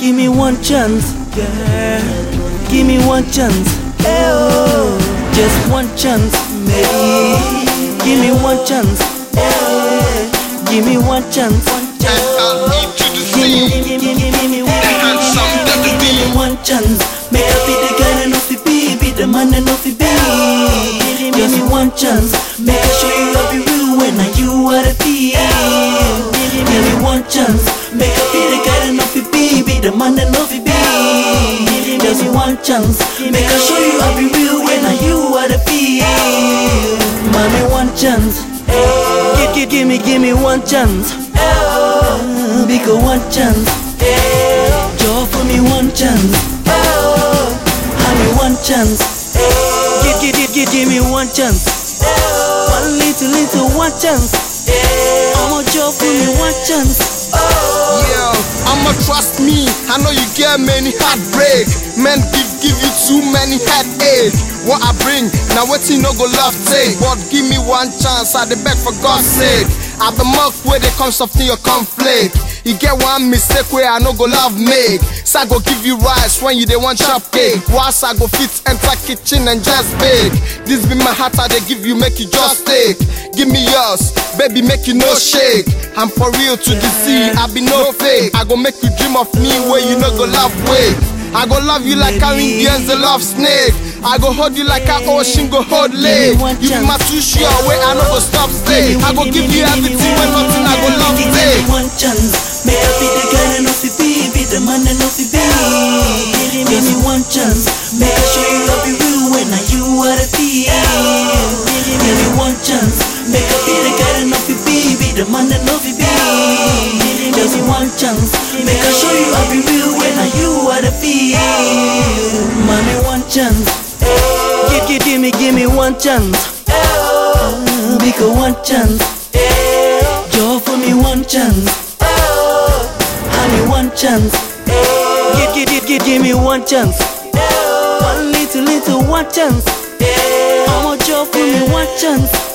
Give me one chance, yeah. Give me one chance, oh. Just one chance, maybe. Give me one chance, yeah. Give me one chance, give me one chance. Make I be the guy that knows to be the man that knows to be. Give me one chance, make I show you I'll be real when you are the feel. Give me one chance, make I be the guy that knows to be the man that knows to be. Give me one chance, make I show you I'll be real when you are the feel. Mommy, one chance, give me one chance, because one chance, Joe for me one chance, honey one chance, give me one chance, one little one chance, I'm a Joe for me one chance. Yeah, I'ma trust me. I know you get many heartbreak. Men give you too many headache. What I bring, now what you no go love take. But give me one chance, I dey beg for God's sake. I the milk where they come soften your conflict. You get one mistake where I no go love make. So I go give you rice when you dey want chop cake. Once I go fit enter kitchen and just bake. This be my heart, I dey give you, make you just take. Give me yours, baby, make you no shake. I'm for real to the sea, I be no fake. I go make you dream of me where you no go love wake. I go love you like how Indians they love snake. I go hold you like how ocean go hold lake. You be my too sure way I no go stop stay. I go give you everything when nothing I go love take. Give me one chance, may I be the guy that knows to be the man that knows to be. Give me one chance, may I show you I'll be real when you are the feel. Give me one chance, make I be the guy that knows to be the man that knows to be. Give me one chance, make I show you I'll be real when you are the feel. Mommy, one chance, give me one chance, because one chance, Joe for me one chance, honey one chance, give me one chance, one little one chance, I'm a Joe for me one chance.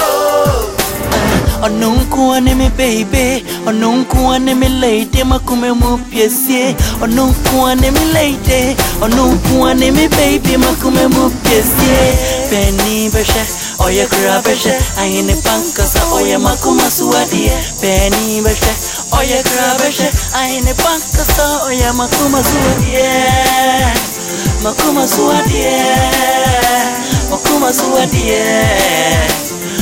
Onunkuwa nemi baby, onunkuwa nemi lady, makume mupiesie. Onunkuwa nemi lady, onunkuwa nemi baby, makume mupiesie. Penny beshe, oye krabeshe, ayine pankasa, oye makuma suadie. Penny beshe, oye krabeshe, ayine pankasa, oye makuma suadie. Makuma suadie, makuma suadie.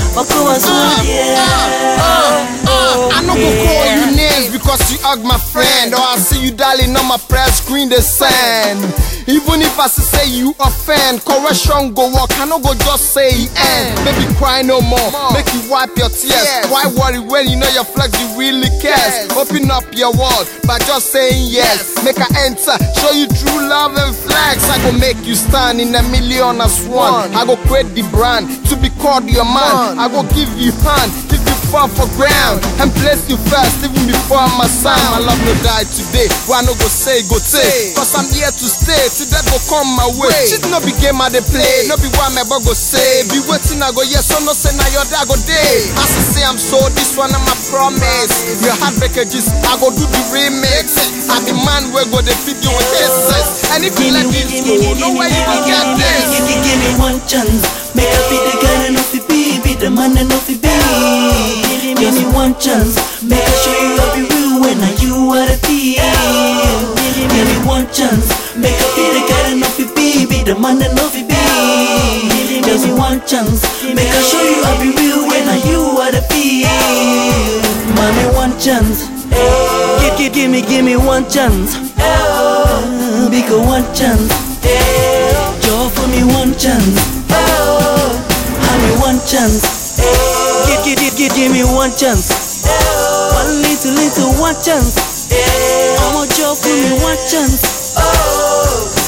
I no go call you names because you hug my friend, or I see you darling on my prayer screen the send. Even if I say you offend, correction go walk, I no go just say end. Baby cry no more, make you wipe your tears. Why worry when you know your flex you really cares? Open up your world by just saying yes. Make I enter, show you true love and flex. I go make you stand in a million as one. I go create the brand to be called your man. I go give you hand, give you fall for ground, and place you first even before my son. My love no die today, why no go say go take? Cause I'm here to stay, till that go come my way. Shit no be game I dey play, no be why my bug go say. Be waiting I go yes, so no say now your dad go day. As I say I'm so, this one I'm a promise. Your heartbreakages, I go do the remix. I be man where go they feed you with kisses. And if you let this go, no way you will get this. Give me one chance, make I be the guy that knows to be the man that knows to be. Give me one chance, make I show you I'll be real when you are the feel. Give me one chance, make I be the guy that knows to be the man that knows to be. Give me one chance, make I show you I'll be real when you are the feel. Mommy, one chance, give me one chance, because one chance, Joe for me one chance, honey one chance. Give me one chance, one little one chance, I'm a Joe for me one chance.